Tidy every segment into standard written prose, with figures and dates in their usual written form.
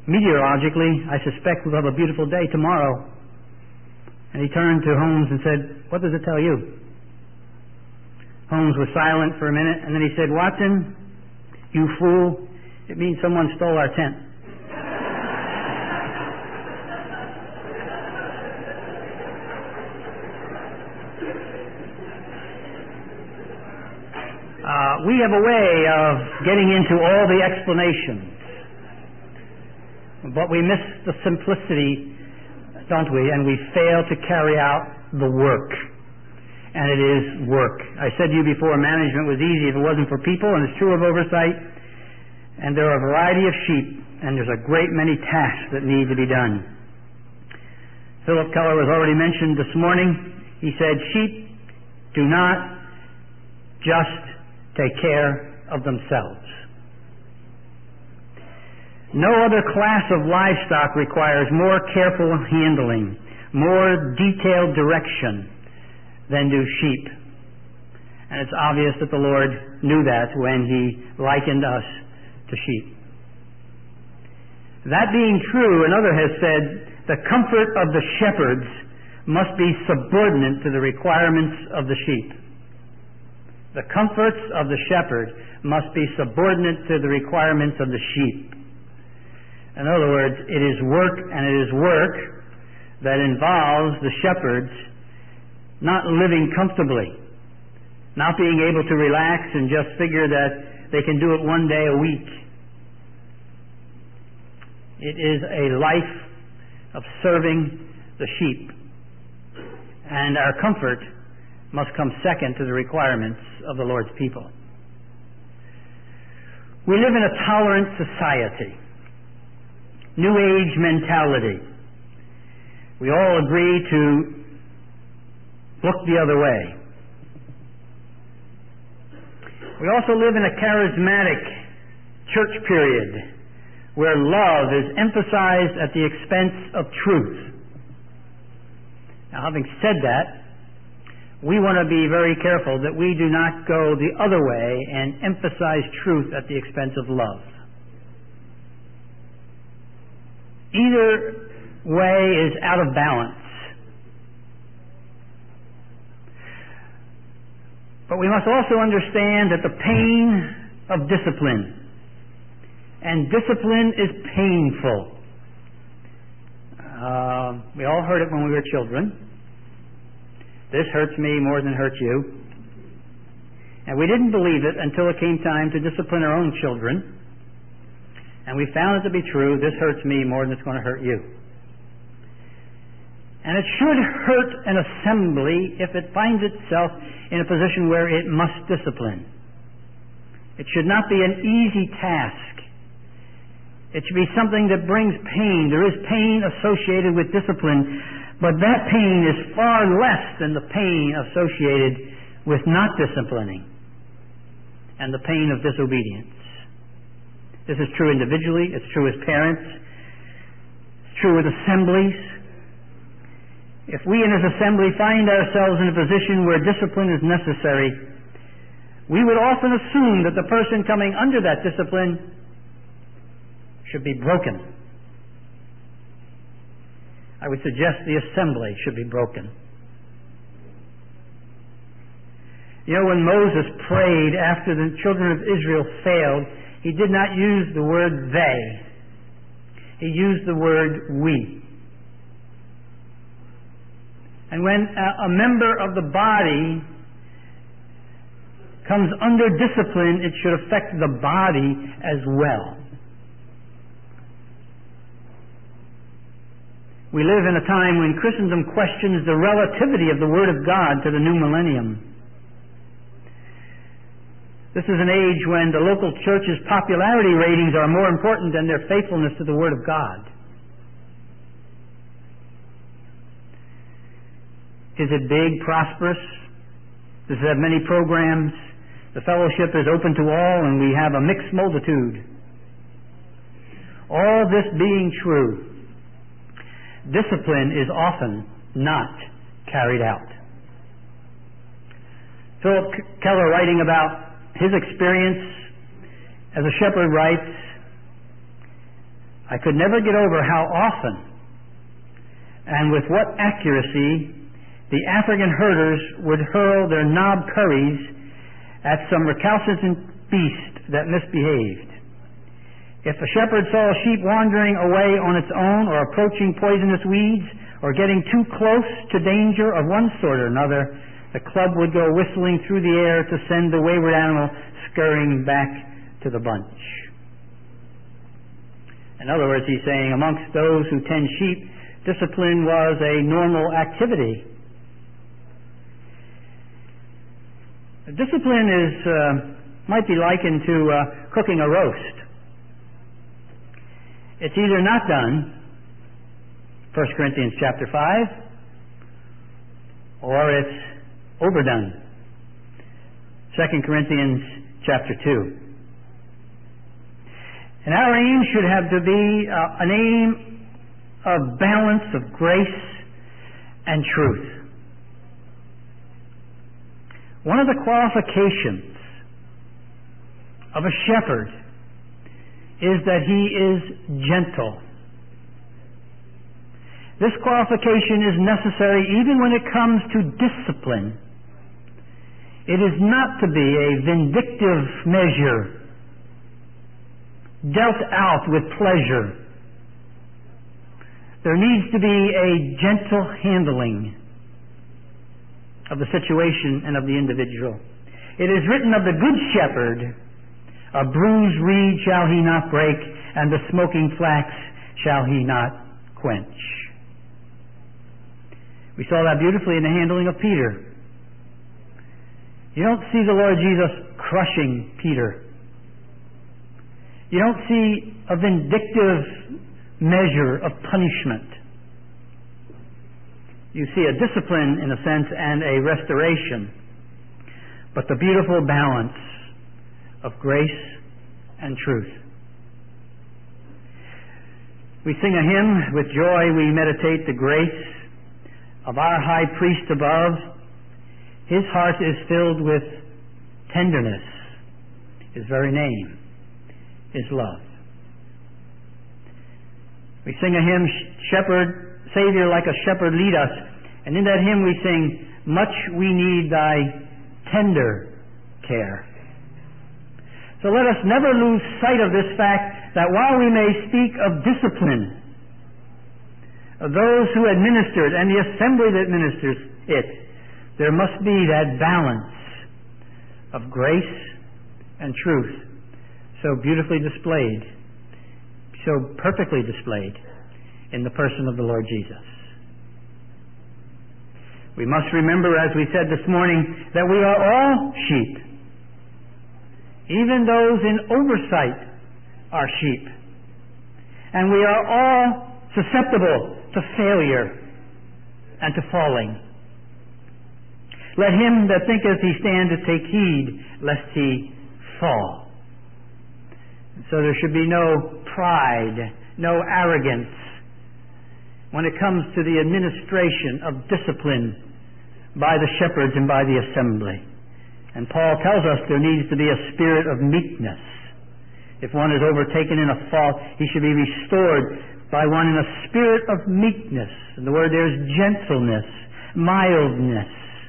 Meteorologically, I suspect we'll have a beautiful day tomorrow. And he turned to Holmes and said, "What does it tell you?" Holmes was silent for a minute, and then he said, "Watson, you fool, it means someone stole our tent." We have a way of getting into all the explanations, but we miss the simplicity, don't we? And we fail to carry out the work. And it is work. I said to you before, management was easy if it wasn't for people, and it's true of oversight. And there are a variety of sheep, and there's a great many tasks that need to be done. Philip Keller was already mentioned this morning. He said, sheep do not just take care of themselves. No other class of livestock requires more careful handling, more detailed direction than do sheep. And it's obvious that the Lord knew that when He likened us to sheep. That being true, another has said, the comfort of the shepherds must be subordinate to the requirements of the sheep. The comforts of the shepherd must be subordinate to the requirements of the sheep. In other words, it is work, and it is work that involves the shepherds not living comfortably, not being able to relax and just figure that they can do it one day a week. It is a life of serving the sheep, and our comfort must come second to the requirements of the Lord's people. We live in a tolerant society. New Age mentality. We all agree to look the other way. We also live in a charismatic church period where love is emphasized at the expense of truth. Now, having said that, we want to be very careful that we do not go the other way and emphasize truth at the expense of love. Either way is out of balance. But we must also understand that the pain of discipline, and discipline is painful. We all heard it when we were children. This hurts me more than it hurts you. And we didn't believe it until it came time to discipline our own children. And we found it to be true. This hurts me more than it's going to hurt you. And it should hurt an assembly if it finds itself in a position where it must discipline. It should not be an easy task. It should be something that brings pain. There is pain associated with discipline, but that pain is far less than the pain associated with not disciplining and the pain of disobedience. This is true individually. It's true as parents. It's true with assemblies. If we in this assembly find ourselves in a position where discipline is necessary, we would often assume that the person coming under that discipline should be broken. I would suggest the assembly should be broken. You know, when Moses prayed after the children of Israel failed, he did not use the word they. He used the word we. And when a member of the body comes under discipline, it should affect the body as well. We live in a time when Christendom questions the relativity of the Word of God to the new millennium. This is an age when the local church's popularity ratings are more important than their faithfulness to the Word of God. Is it big, prosperous? Does it have many programs? The fellowship is open to all, and we have a mixed multitude. All this being true, discipline is often not carried out. Philip Keller, writing about his experience as a shepherd, writes, I could never get over how often and with what accuracy the African herders would hurl their knob curries at some recalcitrant beast that misbehaved. If a shepherd saw a sheep wandering away on its own or approaching poisonous weeds or getting too close to danger of one sort or another, the club would go whistling through the air to send the wayward animal scurrying back to the bunch. In other words, he's saying amongst those who tend sheep, discipline was a normal activity. Discipline might be likened to cooking a roast. It's either not done, 1 Corinthians chapter 5, or it's overdone, 2 Corinthians chapter 2. And our aim should have to be an aim of balance of grace and truth. One of the qualifications of a shepherd is that he is gentle. This qualification is necessary even when it comes to discipline. It is not to be a vindictive measure dealt out with pleasure. There needs to be a gentle handling of the situation and of the individual. It is written of the good shepherd, a bruised reed shall he not break, and the smoking flax shall he not quench. We saw that beautifully in the handling of Peter. You don't see the Lord Jesus crushing Peter. You don't see a vindictive measure of punishment. You see a discipline, in a sense, and a restoration, but the beautiful balance of grace and truth. We sing a hymn, with joy we meditate the grace of our high priest above. His heart is filled with tenderness. His very name is love. We sing a hymn, Shepherd, Savior, like a shepherd lead us. And in that hymn we sing, much we need thy tender care. So let us never lose sight of this fact that while we may speak of discipline, of those who administer it and the assembly that ministers it, there must be that balance of grace and truth so beautifully displayed, so perfectly displayed in the person of the Lord Jesus. We must remember, as we said this morning, that we are all sheep. Even those in oversight are sheep. And we are all susceptible to failure and to falling. Let him that thinketh he standeth take heed lest he fall. So there should be no pride, no arrogance when it comes to the administration of discipline by the shepherds and by the assembly. And Paul tells us there needs to be a spirit of meekness. If one is overtaken in a fault, he should be restored by one in a spirit of meekness. And the word there is gentleness, mildness.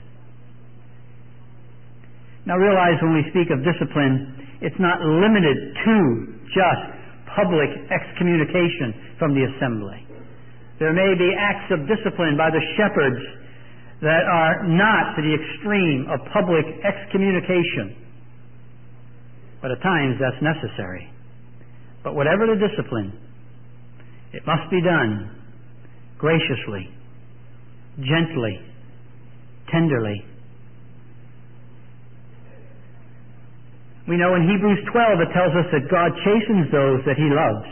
Now realize when we speak of discipline, it's not limited to just public excommunication from the assembly. There may be acts of discipline by the shepherds that are not to the extreme of public excommunication. But at times that's necessary. But whatever the discipline, it must be done graciously, gently, tenderly. We know in Hebrews 12 it tells us that God chastens those that He loves.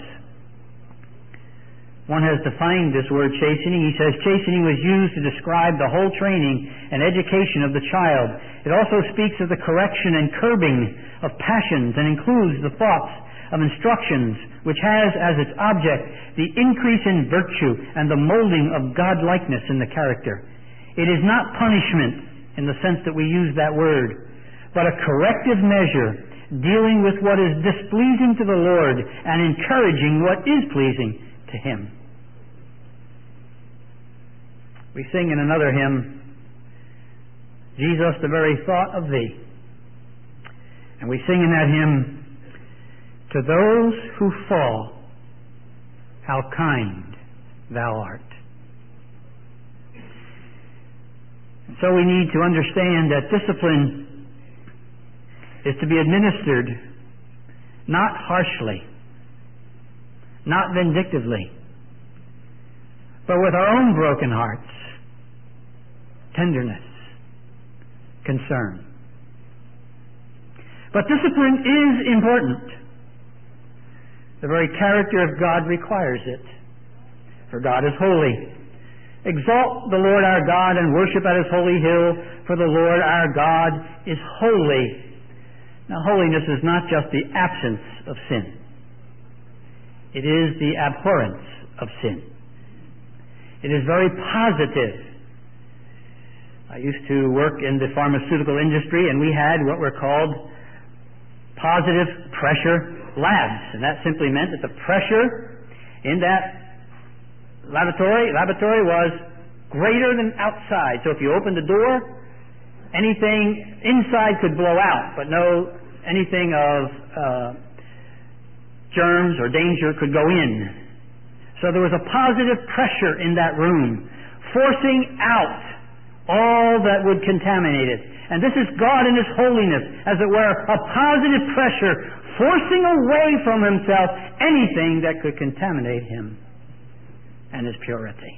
One has defined this word chastening. He says chastening was used to describe the whole training and education of the child. It also speaks of the correction and curbing of passions and includes the thoughts of instructions, which has as its object the increase in virtue and the molding of God-likeness in the character. It is not punishment in the sense that we use that word, but a corrective measure dealing with what is displeasing to the Lord and encouraging what is pleasing to Him. We sing in another hymn, Jesus, the very thought of Thee. And we sing in that hymn, to those who fall, how kind Thou art. And so we need to understand that discipline is to be administered not harshly, not vindictively, but with our own broken hearts, tenderness, concern. But discipline is important. The very character of God requires it. For God is holy. Exalt the Lord our God and worship at His holy hill, for the Lord our God is holy. Now, holiness is not just the absence of sin. It is the abhorrence of sin. It is very positive. I used to work in the pharmaceutical industry, and we had what were called positive pressure labs. And that simply meant that the pressure in that laboratory was greater than outside. So if you opened the door, anything inside could blow out, but anything of germs or danger could go in. So there was a positive pressure in that room, forcing out all that would contaminate it. And this is God in His holiness, as it were, a positive pressure, forcing away from Himself anything that could contaminate Him and His purity.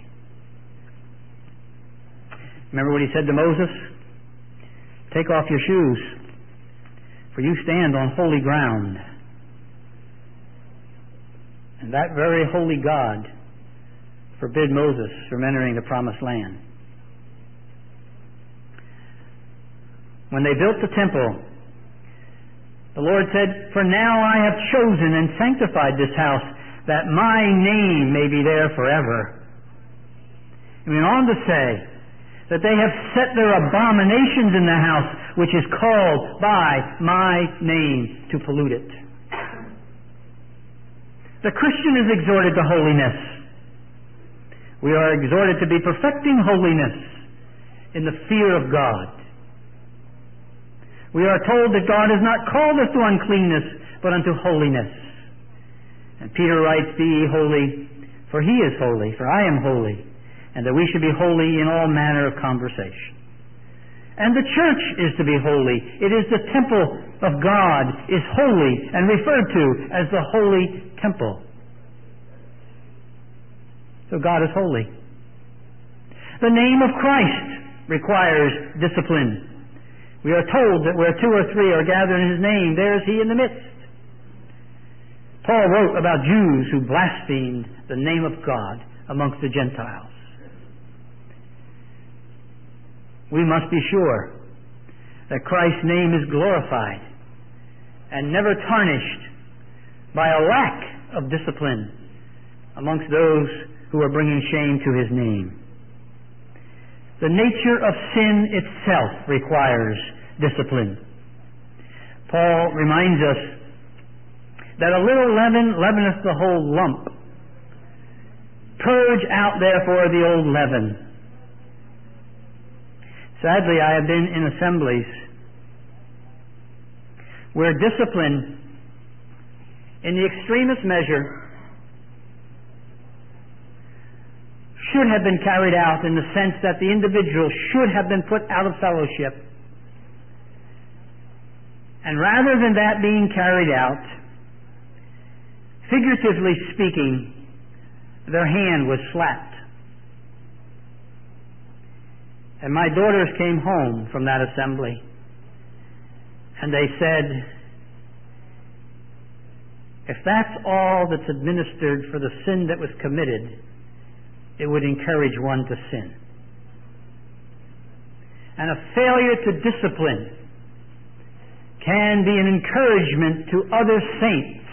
Remember what He said to Moses? Take off your shoes, for you stand on holy ground. And that very holy God forbid Moses from entering the promised land. When they built the temple, the Lord said, for now I have chosen and sanctified this house, that my name may be there forever. He went on to say that they have set their abominations in the house, which is called by my name, to pollute it. The Christian is exhorted to holiness. We are exhorted to be perfecting holiness in the fear of God. We are told that God has not called us to uncleanness, but unto holiness. And Peter writes, be ye holy, for He is holy, for I am holy, and that we should be holy in all manner of conversation. And the church is to be holy. It is the temple of God is holy and referred to as the holy temple. So God is holy. The name of Christ requires discipline. We are told that where two or three are gathered in His name, there is He in the midst. Paul wrote about Jews who blasphemed the name of God amongst the Gentiles. We must be sure that Christ's name is glorified and never tarnished by a lack of discipline amongst those who are bringing shame to His name. The nature of sin itself requires discipline. Paul reminds us that a little leaven leaveneth the whole lump. Purge out therefore the old leaven. Sadly, I have been in assemblies where discipline, in the extremest measure, should have been carried out in the sense that the individual should have been put out of fellowship. And rather than that being carried out, figuratively speaking, their hand was slapped. And my daughters came home from that assembly, and they said, if that's all that's administered for the sin that was committed, it would encourage one to sin. And a failure to discipline can be an encouragement to other saints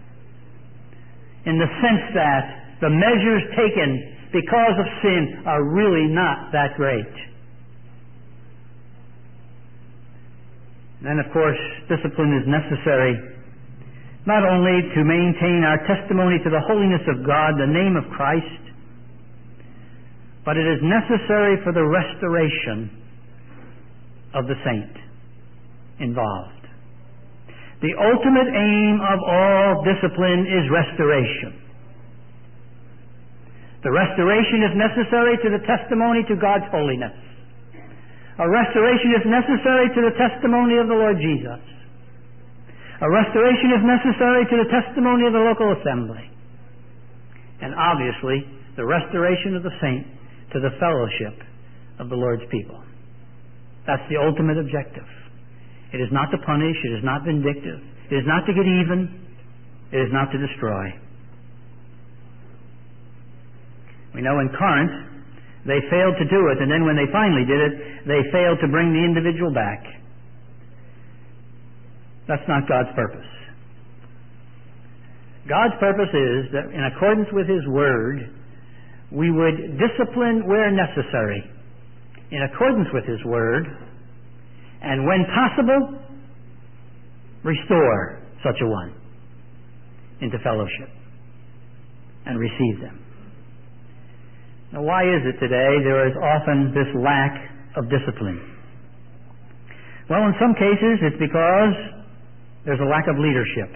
in the sense that the measures taken because of sin are really not that great. And of course, discipline is necessary not only to maintain our testimony to the holiness of God, the name of Christ, but it is necessary for the restoration of the saint involved. The ultimate aim of all discipline is restoration. The restoration is necessary to the testimony to God's holiness. A restoration is necessary to the testimony of the Lord Jesus. A restoration is necessary to the testimony of the local assembly. And obviously, the restoration of the saint to the fellowship of the Lord's people. That's the ultimate objective. It is not to punish. It is not vindictive. It is not to get even. It is not to destroy. We know in Corinth, they failed to do it, and then when they finally did it, they failed to bring the individual back. That's not God's purpose. God's purpose is that in accordance with His Word, we would discipline where necessary, in accordance with His Word, and when possible, restore such a one into fellowship and receive them. Now, why is it today there is often this lack of discipline? Well, in some cases it's because there's a lack of leadership.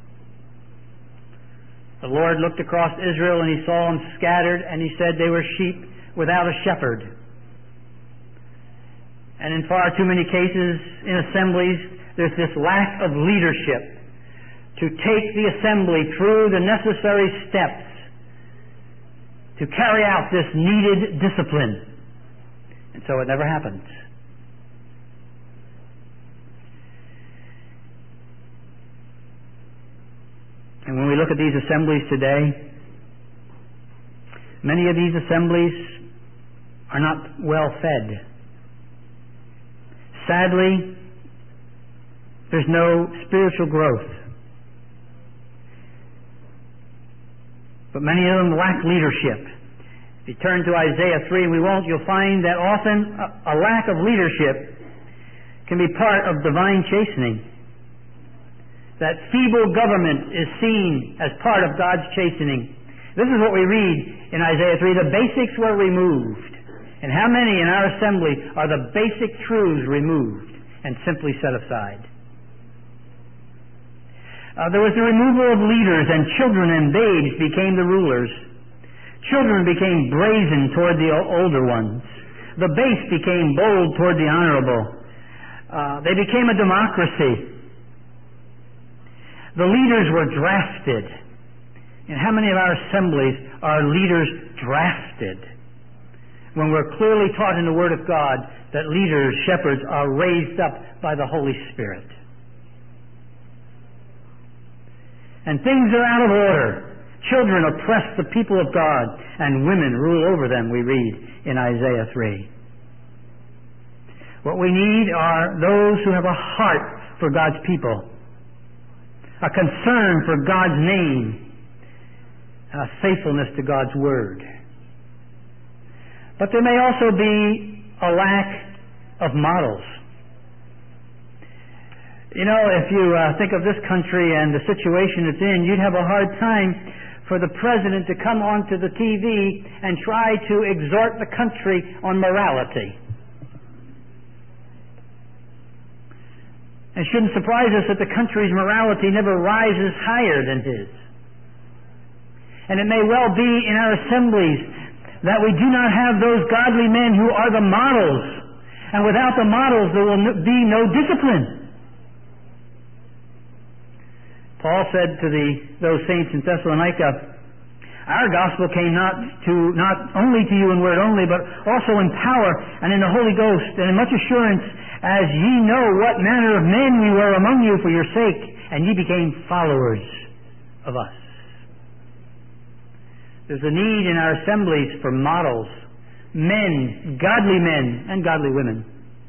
The Lord looked across Israel and He saw them scattered, and He said they were sheep without a shepherd. And in far too many cases in assemblies, there's this lack of leadership to take the assembly through the necessary steps to carry out this needed discipline. And so it never happens. And when we look at these assemblies today, many of these assemblies are not well fed. Sadly, there's no spiritual growth. But many of them lack leadership. If you turn to Isaiah 3, we won't, you'll find that often a lack of leadership can be part of divine chastening. That feeble government is seen as part of God's chastening. This is what we read in Isaiah 3. The basics were removed. And how many in our assembly are the basic truths removed and simply set aside? There was the removal of leaders, and children and babes became the rulers. Children became brazen toward the older ones. The base became bold toward the honorable. They became a democracy. The leaders were drafted. And how many of our assemblies are leaders drafted? When we're clearly taught in the Word of God that leaders, shepherds, are raised up by the Holy Spirit. And things are out of order. Children oppress the people of God, and women rule over them, we read in Isaiah 3. What we need are those who have a heart for God's people, a concern for God's name, and a faithfulness to God's Word. But there may also be a lack of models. You know, if you think of this country and the situation it's in, you'd have a hard time for the president to come onto the TV and try to exhort the country on morality. It shouldn't surprise us that the country's morality never rises higher than his. And it may well be in our assemblies that we do not have those godly men who are the models. And without the models, there will be no discipline. Paul said to those saints in Thessalonica, our gospel came not only to you in word only, but also in power and in the Holy Ghost, and in much assurance, as ye know what manner of men we were among you for your sake, and ye became followers of us. There's a need in our assemblies for models, men and godly women,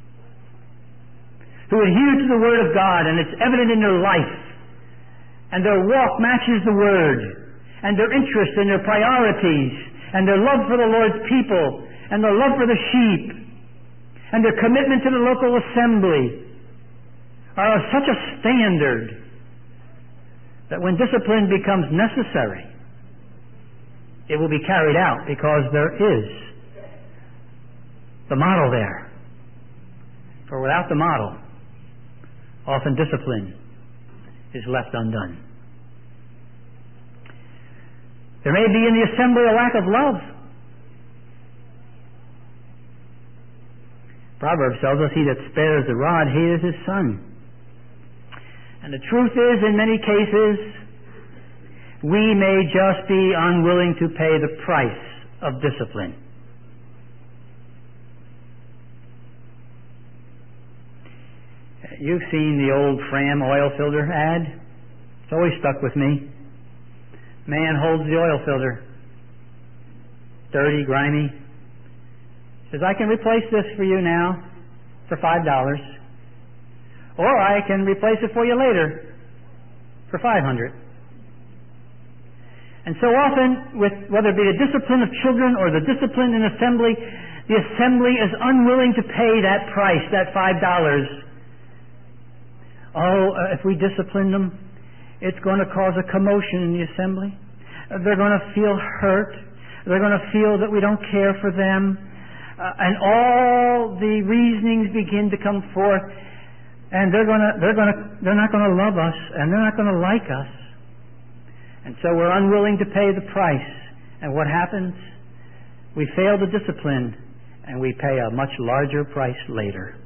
who adhere to the Word of God, and it's evident in their life, and their walk matches the Word, and their interest and their priorities, and their love for the Lord's people, and their love for the sheep, and their commitment to the local assembly are of such a standard that when discipline becomes necessary, it will be carried out because there is the model there. For without the model, often discipline is left undone. There may be in the assembly a lack of love. Proverbs tells us, he that spares the rod hateth his son. And the truth is, in many cases, we may just be unwilling to pay the price of discipline. You've seen the old Fram oil filter ad. It's always stuck with me. Man holds the oil filter. Dirty, grimy. Says, I can replace this for you now for $5. Or I can replace it for you later for $500. And so often, whether it be the discipline of children or the discipline in assembly, the assembly is unwilling to pay that price, that $5. If we discipline them, it's going to cause a commotion in the assembly. They're going to feel hurt. They're going to feel that we don't care for them. And all the reasonings begin to come forth, and they're not going to love us, and they're not going to like us. And so we're unwilling to pay the price. And what happens? We fail to discipline, and we pay a much larger price later.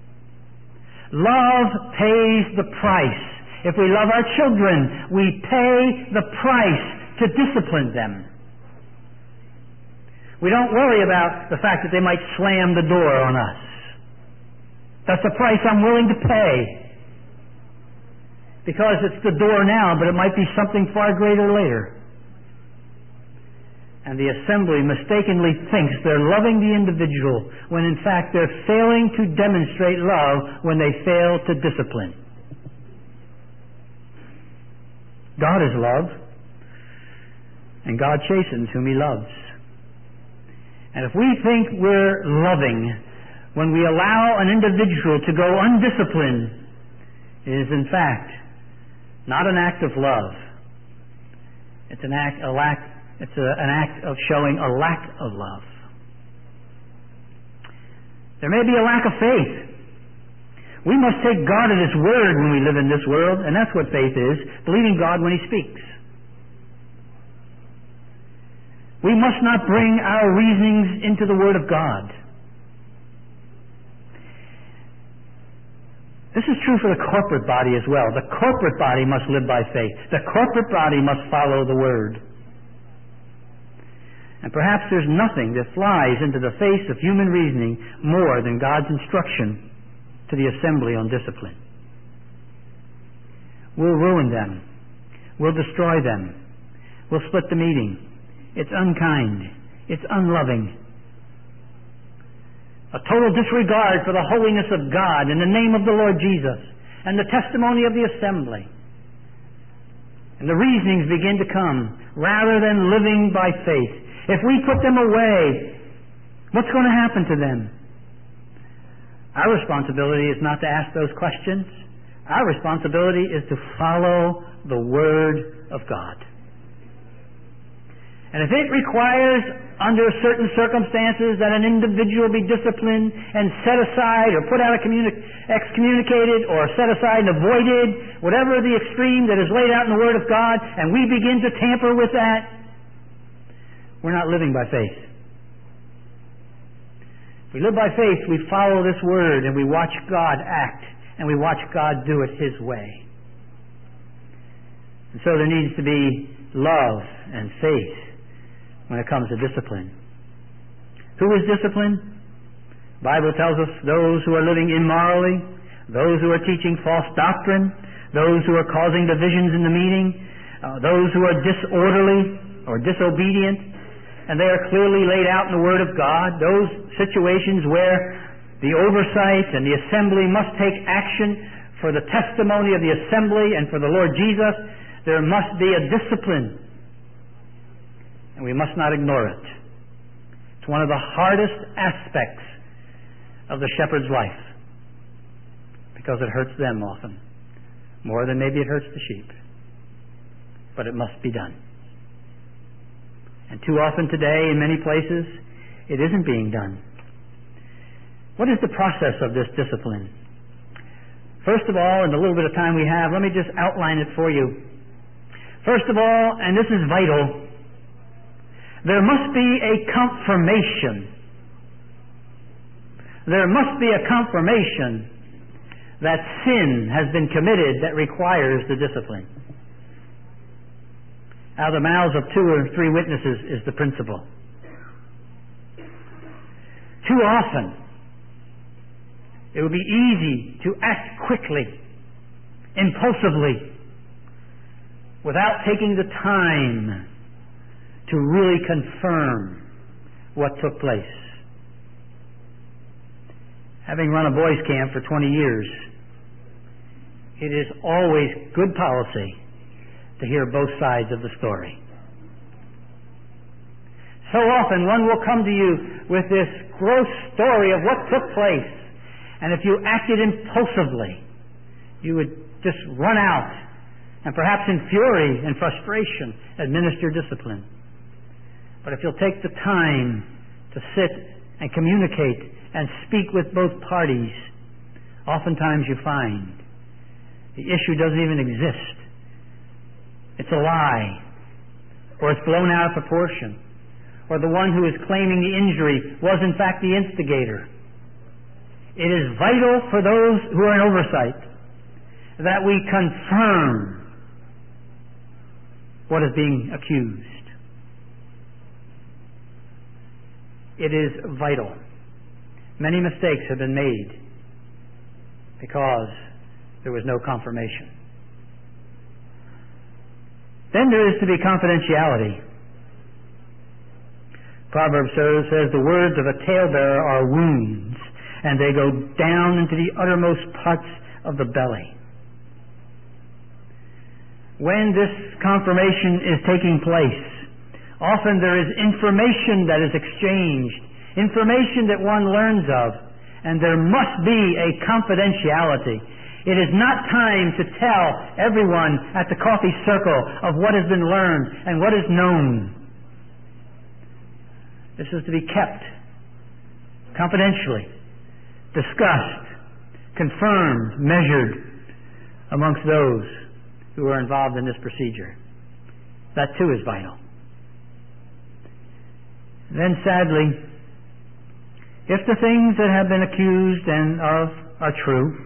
Love pays the price. If we love our children, we pay the price to discipline them. We don't worry about the fact that they might slam the door on us. That's the price I'm willing to pay. Because it's the door now, but it might be something far greater later. And the assembly mistakenly thinks they're loving the individual when in fact they're failing to demonstrate love when they fail to discipline. God is love, and God chastens whom He loves. And if we think we're loving when we allow an individual to go undisciplined, it is in fact not an act of love. It's an act of showing a lack of love. There may be a lack of faith. We must take God at His word when we live in this world, and that's what faith is, believing God when He speaks. We must not bring our reasonings into the Word of God. This is true for the corporate body as well. The corporate body must live by faith. The corporate body must follow the Word. And perhaps there's nothing that flies into the face of human reasoning more than God's instruction to the assembly on discipline. We'll ruin them. We'll destroy them. We'll split the meeting. It's unkind. It's unloving. A total disregard for the holiness of God in the name of the Lord Jesus and the testimony of the assembly. And the reasonings begin to come rather than living by faith. If we put them away, what's going to happen to them? Our responsibility is not to ask those questions. Our responsibility is to follow the Word of God. And if it requires, under certain circumstances, that an individual be disciplined and set aside or put out excommunicated or set aside and avoided, whatever the extreme that is laid out in the Word of God, and we begin to tamper with that, we're not living by faith. If we live by faith, we follow this Word and we watch God act and we watch God do it His way. And so there needs to be love and faith when it comes to discipline. Who is discipline? The Bible tells us those who are living immorally, those who are teaching false doctrine, those who are causing divisions in the meeting, those who are disorderly or disobedient, and they are clearly laid out in the Word of God. Those situations where the oversight and the assembly must take action for the testimony of the assembly and for the Lord Jesus, there must be a discipline. And we must not ignore it. It's one of the hardest aspects of the shepherd's life. because it hurts them often, more than maybe it hurts the sheep. But it must be done. And too often today, in many places, it isn't being done. What is the process of this discipline? First of all, in the little bit of time we have, let me just outline it for you. First of all, and this is vital, there must be a confirmation. There must be a confirmation that sin has been committed that requires the discipline. Out of the mouths of 2 or 3 witnesses is the principle. Too often, it would be easy to act quickly, impulsively, without taking the time to really confirm what took place. Having run a boys' camp for 20 years, it is always good policy to hear both sides of the story. So often one will come to you with this gross story of what took place, and if you acted impulsively, you would just run out and perhaps in fury and frustration administer discipline. But if you'll take the time to sit and communicate and speak with both parties, oftentimes you find the issue doesn't even exist. It's a lie, or it's blown out of proportion, or the one who is claiming the injury was in fact the instigator. It is vital for those who are in oversight that we confirm what is being accused. It is vital. Many mistakes have been made because there was no confirmation. Then there is to be confidentiality. Proverbs says the words of a talebearer are wounds, and they go down into the uttermost parts of the belly. When this confirmation is taking place, often there is information that is exchanged, information that one learns of, and there must be a confidentiality. It is not time to tell everyone at the coffee circle of what has been learned and what is known. This is to be kept confidentially, discussed, confirmed, measured amongst those who are involved in this procedure. That too is vital. Then sadly, if the things that have been accused and of are true,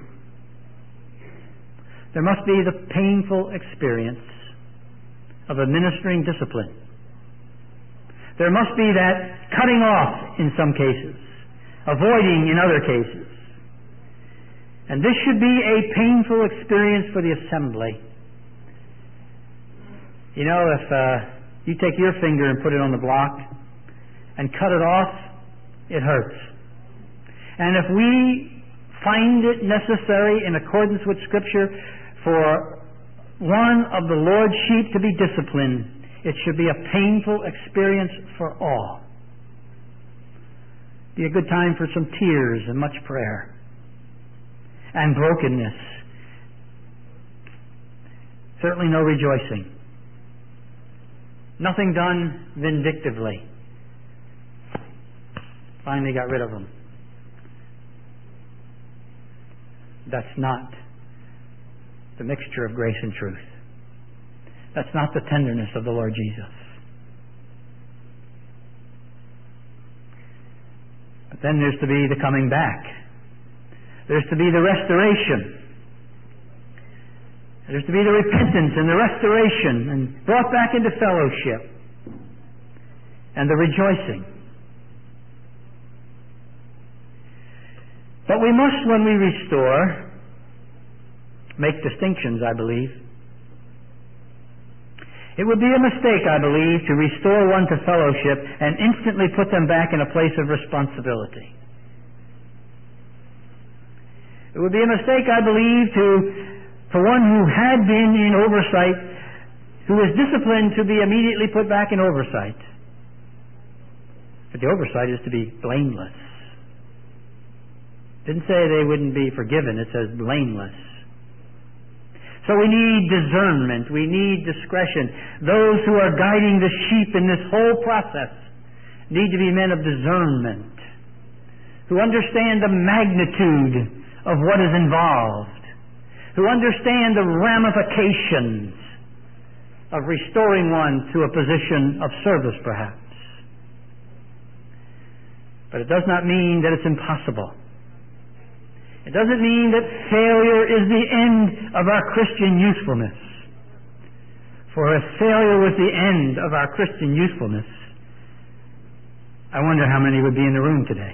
there must be the painful experience of administering discipline. There must be that cutting off in some cases, avoiding in other cases. And this should be a painful experience for the assembly. You know, if you take your finger and put it on the block and cut it off, it hurts. And if we find it necessary in accordance with Scripture for one of the Lord's sheep to be disciplined, it should be a painful experience for all. Be a good time for some tears and much prayer and brokenness. Certainly no rejoicing. Nothing done vindictively. Finally got rid of them. That's not the mixture of grace and truth. That's not the tenderness of the Lord Jesus. But then there's to be the coming back. There's to be the restoration. There's to be the repentance and the restoration and brought back into fellowship and the rejoicing. But we must, when we restore, make distinctions, I believe. It would be a mistake, I believe, to restore one to fellowship and instantly put them back in a place of responsibility. It would be a mistake, I believe, for one who had been in oversight, who was disciplined, to be immediately put back in oversight. But the oversight is to be blameless. Didn't say they wouldn't be forgiven. It says blameless. So we need discernment. We need discretion. Those who are guiding the sheep in this whole process need to be men of discernment, who understand the magnitude of what is involved, who understand the ramifications of restoring one to a position of service, perhaps. But it does not mean that it's impossible. It doesn't mean that failure is the end of our Christian usefulness. For if failure was the end of our Christian usefulness, I wonder how many would be in the room today.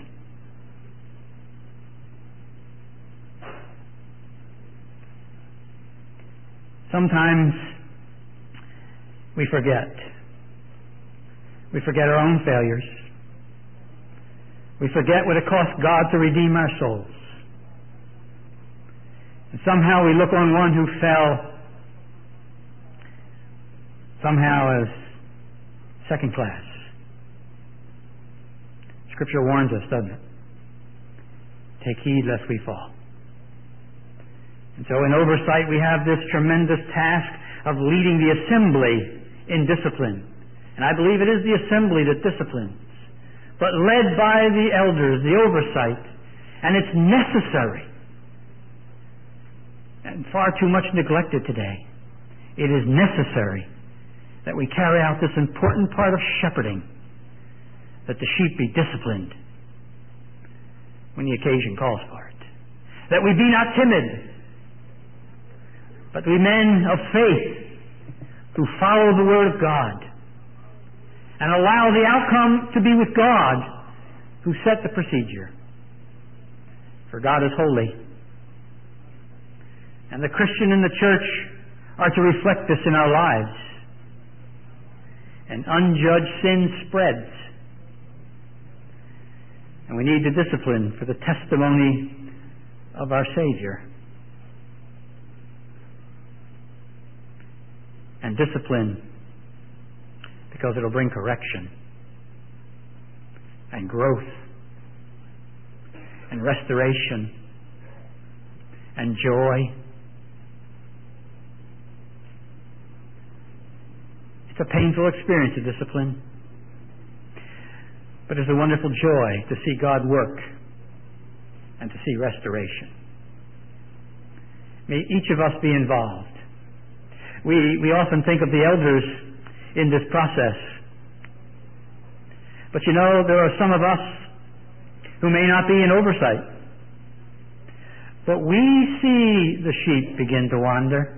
Sometimes we forget. We forget our own failures. We forget what it cost God to redeem our souls. And somehow we look on one who fell somehow as second class. Scripture warns us, doesn't it? Take heed lest we fall. And so in oversight we have this tremendous task of leading the assembly in discipline. And I believe it is the assembly that disciplines, but led by the elders, the oversight. And it's necessary. And far too much neglected today. It is necessary that we carry out this important part of shepherding, that the sheep be disciplined when the occasion calls for it. That we be not timid, but we men of faith who follow the Word of God and allow the outcome to be with God who set the procedure. For God is holy. And the Christian and the church are to reflect this in our lives. And unjudged sin spreads. And we need the discipline for the testimony of our Savior. And discipline because it'll bring correction and growth and restoration and joy. It's a painful experience of discipline, but it's a wonderful joy to see God work and to see restoration. May each of us be involved. We often think of the elders in this process, but you know, there are some of us who may not be in oversight, but we see the sheep begin to wander.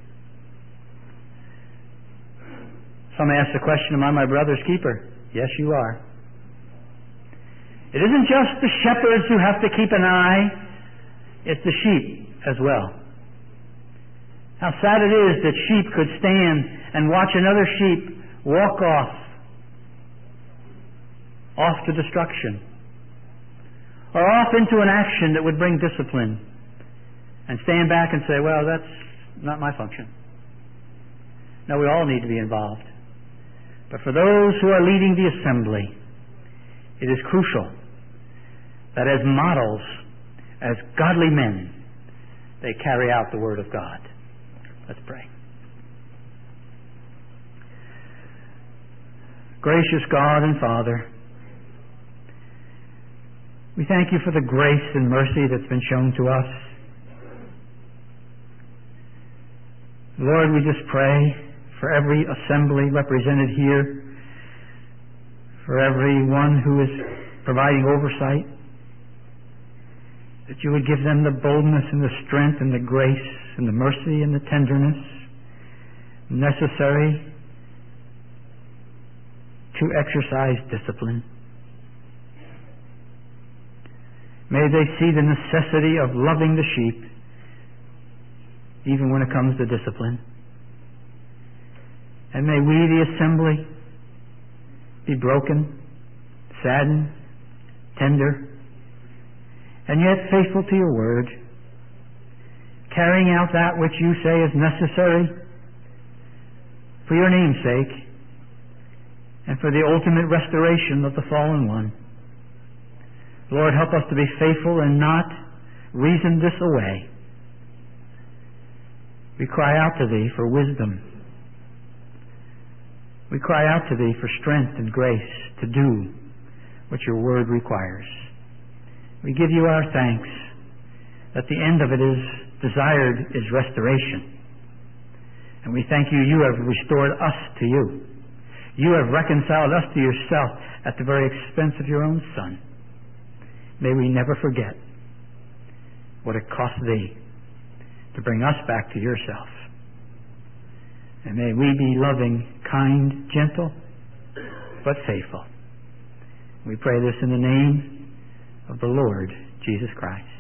Some ask the question, am I my brother's keeper? Yes, you are. It isn't just the shepherds who have to keep an eye, it's the sheep as well. How sad it is that sheep could stand and watch another sheep walk off to destruction, or off into an action that would bring discipline, and stand back and say, well, that's not my function. No, we all need to be involved. But for those who are leading the assembly, it is crucial that as models, as godly men, they carry out the Word of God. Let's pray. Gracious God and Father, we thank you for the grace and mercy that's been shown to us. Lord, we just pray for every assembly represented here, for everyone who is providing oversight, that you would give them the boldness and the strength and the grace and the mercy and the tenderness necessary to exercise discipline. May they see the necessity of loving the sheep even when it comes to discipline. And may we, the assembly, be broken, saddened, tender, and yet faithful to your word, carrying out that which you say is necessary for your name's sake and for the ultimate restoration of the fallen one. Lord, help us to be faithful and not reason this away. We cry out to Thee for wisdom. We cry out to Thee for strength and grace to do what Your Word requires. We give You our thanks that the end of it is desired is restoration. And we thank You, You have restored us to You. You have reconciled us to Yourself at the very expense of Your own Son. May we never forget what it cost Thee to bring us back to Yourself. And may we be loving, kind, gentle, but faithful. We pray this in the name of the Lord Jesus Christ.